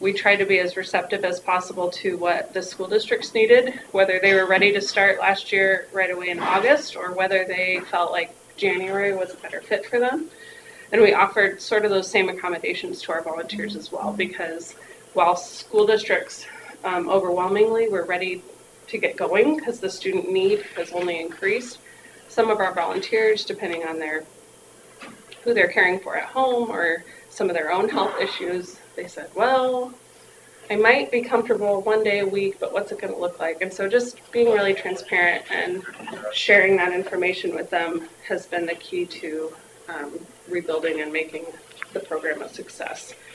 we tried to be as receptive as possible to what the school districts needed, whether they were ready to start last year right away in August or whether they felt like January was a better fit for them. And we offered sort of those same accommodations to our volunteers as well, because while school districts overwhelmingly were ready to get going because the student need has only increased, some of our volunteers, depending on who they're caring for at home or some of their own health issues, they said, well, I might be comfortable one day a week, but what's it going to look like? And so just being really transparent and sharing that information with them has been the key to rebuilding and making the program a success.